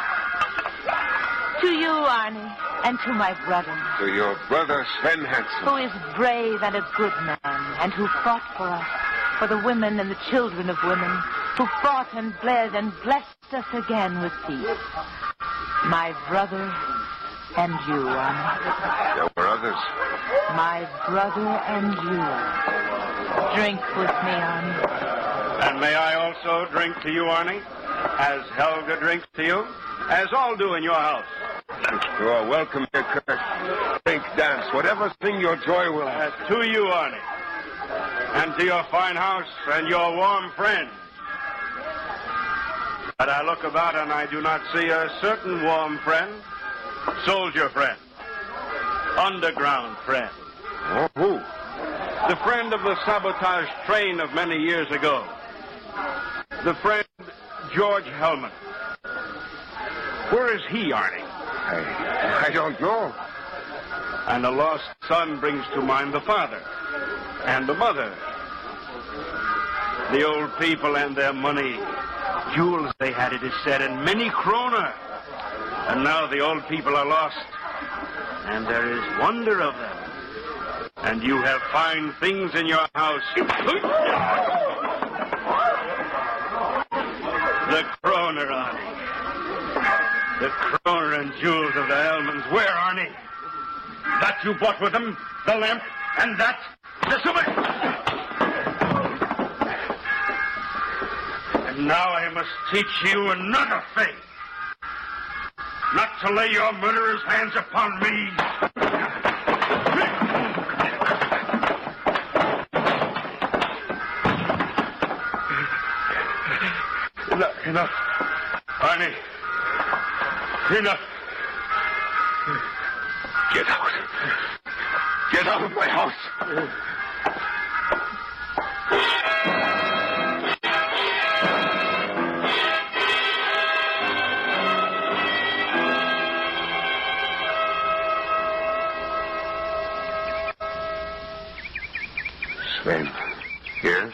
To you, Arnie, and to my brother. To your brother, Sven Hansen. Who is brave and a good man, and who fought for us, for the women and the children of women, who fought and bled and blessed us again with peace. My brother and you, Arnie. There were others. My brother and you. Drink with me, Arnie. And may I also drink to you, Arnie, as Helga drinks to you, as all do in your house. You are welcome here, Kurt. Drink, dance, whatever thing your joy will have. Uh, to you, Arnie. And to your fine house and your warm friends. But I look about and I do not see a certain warm friend, soldier friend, underground friend. Oh, who? The friend of the sabotage train of many years ago. The friend George Hellman. Where is he, Arnie? I, I don't know. And a lost son brings to mind the father and the mother. The old people and their money. Jewels they had, it is said, and many kroner. And now the old people are lost. And there is wonder of them. And you have fine things in your house. The kroner, Arnie. The kroner and jewels of the Hellmans. Where, Arnie? That you bought with them? The lamp? And that? The silver? And now I must teach you another thing. Not to lay your murderer's hands upon me. Enough, enough. Arnie. Enough. Get out. Get out of my house. Sven. Yes?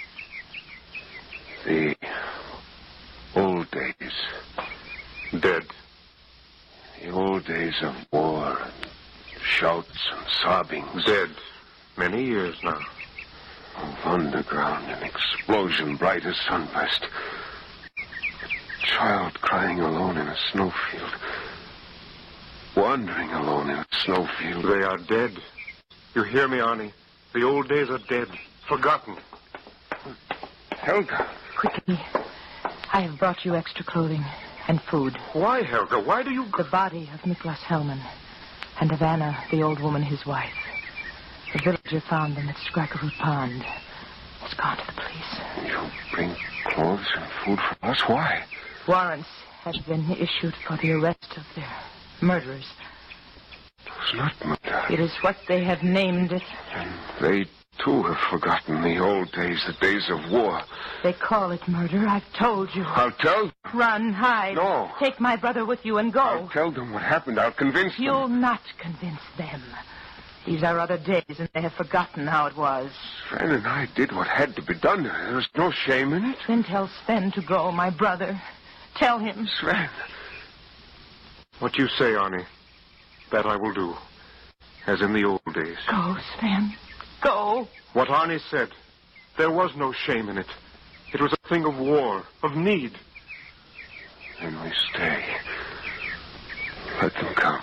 The old days. Dead. The old days of war and shouts and sobbing. Dead. Many years now. Of underground and explosion bright as sunburst. A child crying alone in a snowfield. Wandering alone in a snowfield. They are dead. You hear me, Arnie? The old days are dead. Forgotten. Helga. Quickly. I have brought you extra clothing and food. Why, Helga? Why do you... The body of Nicholas Hellman and of Anna, the old woman, his wife. The villager found them at Skrikerud Pond. It's gone to the police. You bring clothes and food for us? Why? Warrants have been issued for the arrest of their murderers. It was not murder. It is what they have named it. And they, too, have forgotten the old days, the days of war. They call it murder. I've told you. I'll tell them. Run, hide. No. Take my brother with you and go. I'll tell them what happened. I'll convince them. You'll not convince them. These are other days, and they have forgotten how it was. Sven and I did what had to be done. There was no shame in it. Then tell Sven to go, my brother. Tell him. Sven. What you say, Arnie, that I will do. As in the old days. Go, Sven. Go. What Arnie said, there was no shame in it. It was a thing of war, of need. Then we stay. Let them come.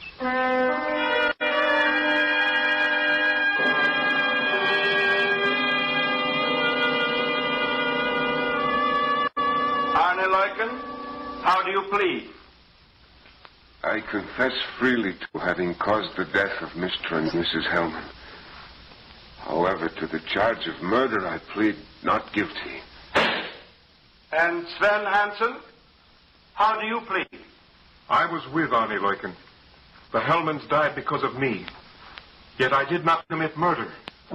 Arnie Luyken, how do you plead? I confess freely to having caused the death of Mister and Missus Hellman. However, to the charge of murder, I plead not guilty. And Sven Hansen, how do you plead? I was with Arnie Luyken. The Hellmans died because of me. Yet I did not commit murder.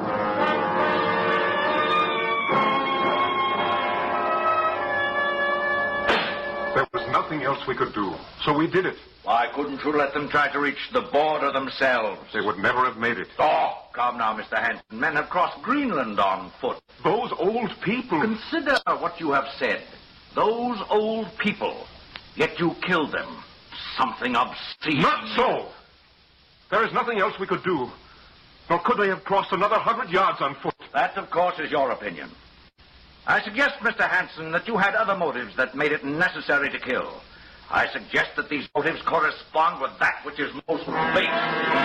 There was nothing else we could do, so we did it. Why couldn't you let them try to reach the border themselves? They would never have made it. Oh, come now, Mister Hansen. Men have crossed Greenland on foot. Those old people... Consider what you have said. Those old people. Yet you killed them. Something obscene. Not so! There is nothing else we could do. Nor could they have crossed another hundred yards on foot. That, of course, is your opinion. I suggest, Mister Hansen, that you had other motives that made it necessary to kill. I suggest that these motives correspond with that which is most base.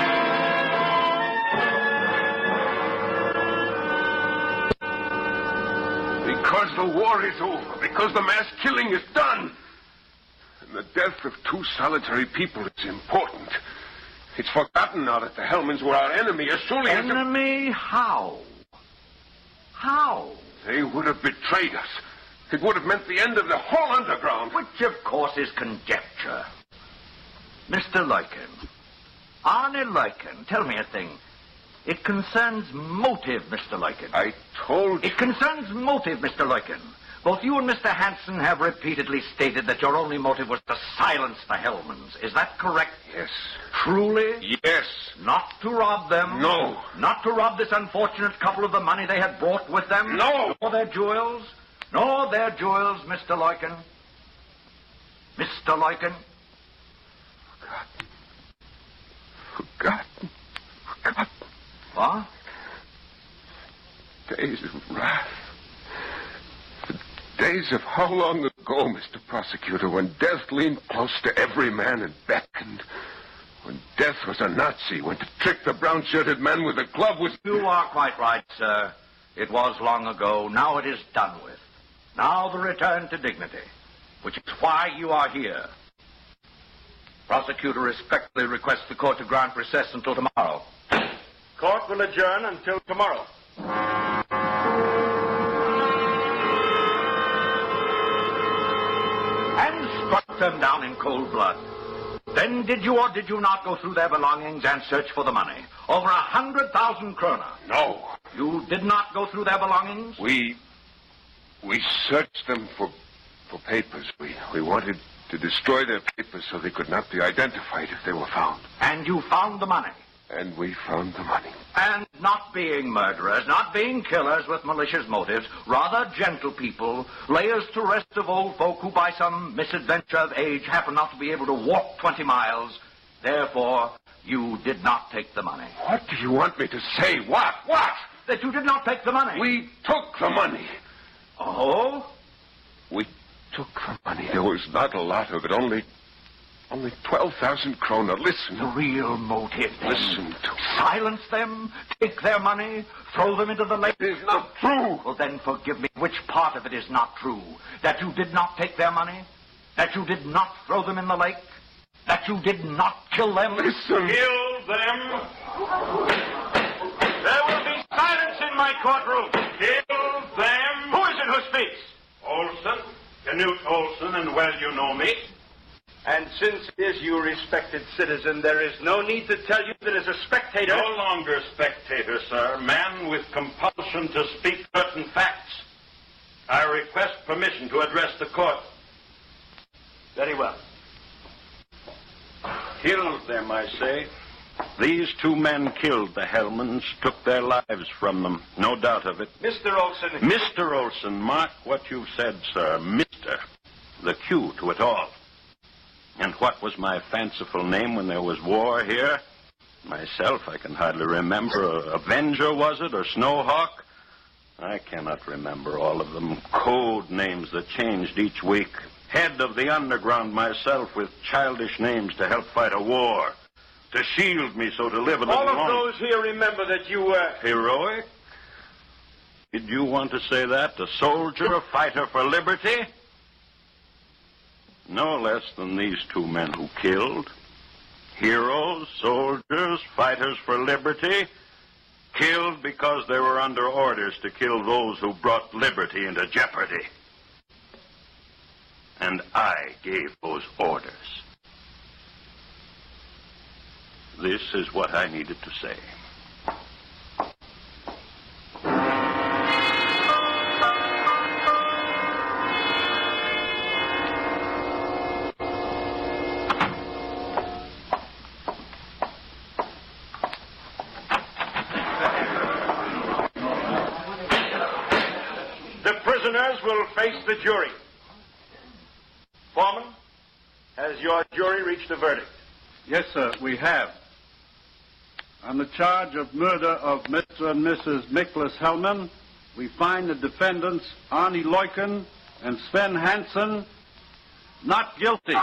Because the war is over. Because the mass killing is done. And the death of two solitary people is important. It's forgotten now that the Hellmans were our enemy as surely as... Enemy? How? How? They would have betrayed us. It would have meant the end of the whole underground. Which, of course, is conjecture. Mister Luyken. Arnie Luyken, tell me a thing. It concerns motive, Mister Luyken. I told you. It concerns motive, Mister Luyken. Both you and Mister Hansen have repeatedly stated that your only motive was to silence the Hellmans. Is that correct? Yes. Truly? Yes. Not to rob them? No. Not to rob this unfortunate couple of the money they had brought with them? No. Nor their jewels? Nor their jewels, Mister Luyken? Mister Luyken? Forgotten. Forgotten. Forgotten. What? Days of wrath. The days of how long ago, Mister Prosecutor, when death leaned close to every man and beckoned. When death was a Nazi, when to trick the brown-shirted man with a glove was... You are quite right, sir. It was long ago. Now it is done with. Now the return to dignity, which is why you are here. Prosecutor respectfully requests the court to grant recess until tomorrow. Court will adjourn until tomorrow. And struck them down in cold blood. Then did you or did you not go through their belongings and search for the money? Over a hundred thousand kroner. No. You did not go through their belongings? We... We searched them for... for papers. We, we wanted to destroy their papers so they could not be identified if they were found. And you found the money? And we found the money. And not being murderers, not being killers with malicious motives, rather gentle people, layers to rest of old folk who by some misadventure of age happen not to be able to walk twenty miles. Therefore, you did not take the money. What do you want me to say? What? What? That you did not take the money. We took the money. Oh? We took the money. There was not a lot of it, only... Only twelve thousand kroner. Listen. The real motive, then. Listen to me. Silence them, take their money, throw them into the lake. It is not true. Well, then forgive me. Which part of it is not true? That you did not take their money? That you did not throw them in the lake? That you did not kill them? Listen. Kill them? There will be silence in my courtroom. Kill your face. Olson, Canute Olson, and well you know me. And since it is you, respected citizen, there is no need to tell you that as a spectator... No longer spectator, sir. Man with compulsion to speak certain facts. I request permission to address the court. Very well. Killed them, I say. These two men killed the Hellmans, took their lives from them. No doubt of it. Mister Olson... Mister Olson, mark what you've said, sir. Mister The cue to it all. And what was my fanciful name when there was war here? Myself, I can hardly remember. Avenger, was it, or Snowhawk? I cannot remember all of them. Code names that changed each week. Head of the underground myself with childish names to help fight a war. To shield me so to live a little All of longer. those here remember that you were... Heroic? Did you want to say that? A soldier, a fighter for liberty? No less than these two men who killed. Heroes, soldiers, fighters for liberty. Killed because they were under orders to kill those who brought liberty into jeopardy. And I gave those orders. This is what I needed to say. The prisoners will face the jury. Foreman, has your jury reached a verdict? Yes, sir, we have. On the charge of murder of Mister and Missus Miklas Hellman, we find the defendants, Arnie Leuken and Sven Hansen, not guilty.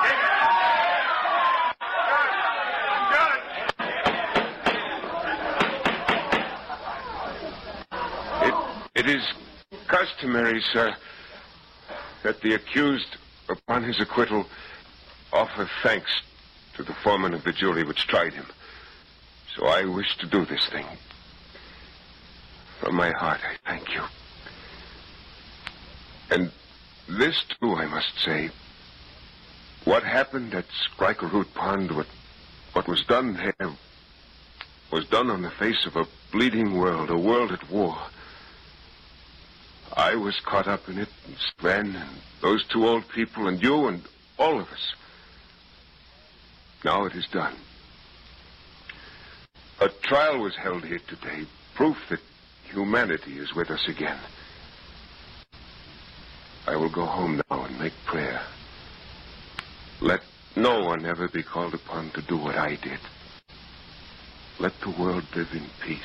It, it is customary, sir, that the accused, upon his acquittal, offer thanks to the foreman of the jury which tried him. So I wish to do this thing. From my heart, I thank you. And this, too, I must say. What happened at Skrikerhoot Pond, what, what was done there, was done on the face of a bleeding world, a world at war. I was caught up in it, and Sven, and those two old people, and you, and all of us. Now it is done. A trial was held here today, proof that humanity is with us again. I will go home now and make prayer. Let no one ever be called upon to do what I did. Let the world live in peace.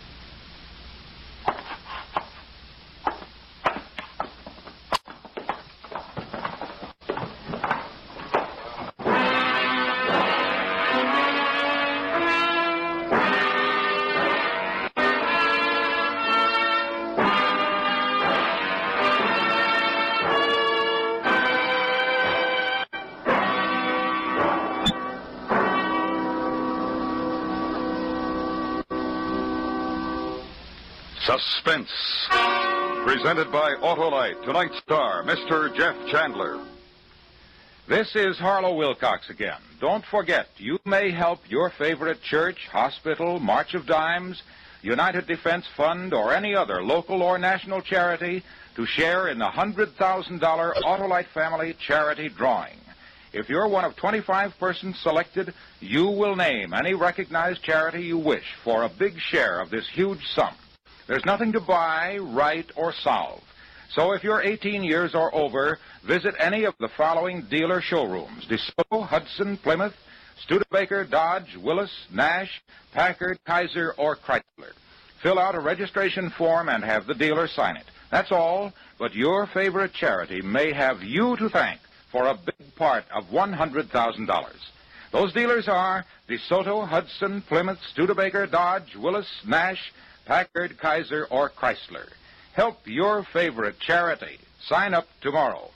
Suspense. Presented by Autolite. Tonight's star, Mister Jeff Chandler. This is Harlow Wilcox again. Don't forget, you may help your favorite church, hospital, March of Dimes, United Defense Fund, or any other local or national charity to share in the one hundred thousand dollars Autolite Family Charity Drawing. If you're one of twenty-five persons selected, you will name any recognized charity you wish for a big share of this huge sum. There's nothing to buy, write, or solve. So if you're eighteen years or over, visit any of the following dealer showrooms: DeSoto, Hudson, Plymouth, Studebaker, Dodge, Willis, Nash, Packard, Kaiser, or Chrysler. Fill out a registration form and have the dealer sign it. That's all, but your favorite charity may have you to thank for a big part of one hundred thousand dollars. Those dealers are DeSoto, Hudson, Plymouth, Studebaker, Dodge, Willis, Nash, Packard, Kaiser, or Chrysler. Help your favorite charity. Sign up tomorrow.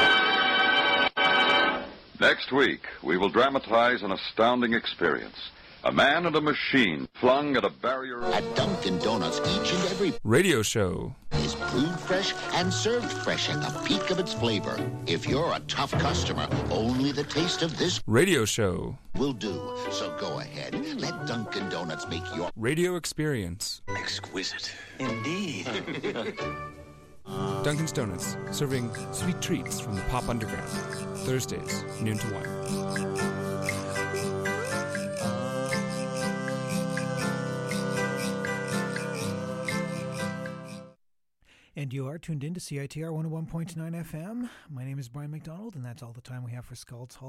Next week, we will dramatize an astounding experience. A man and a machine flung at a barrier. At Dunkin' Donuts, each and every radio show is brewed fresh and served fresh at the peak of its flavor. If you're a tough customer, only the taste of this radio show will do. So go ahead, let Dunkin' Donuts make your radio experience exquisite. Indeed. Dunkin's Donuts, serving sweet treats from the pop underground. Thursdays, noon to one. And you are tuned in to C I T R one oh one point nine F M. My name is Brian McDonald, and that's all the time we have for Scald's Hall.